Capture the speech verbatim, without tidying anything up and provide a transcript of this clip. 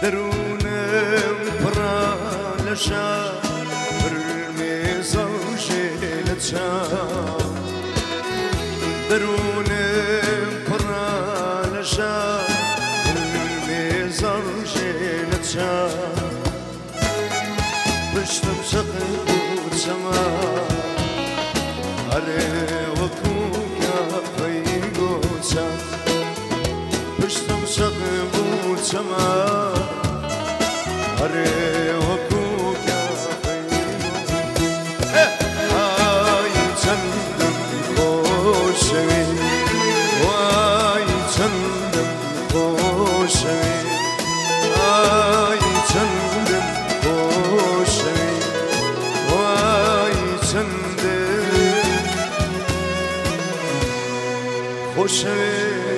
درونم پرا لشا برمیزم شیلچا درونم پرا لشا برمیزم شیلچا پشتم شقیق شما آره وکو کافی گوچا پشتم شقیق شما آره وکو کافی آی چندم خوشوی وای چندم خوشوی آی چندم خوشوی وای چندم خوشوی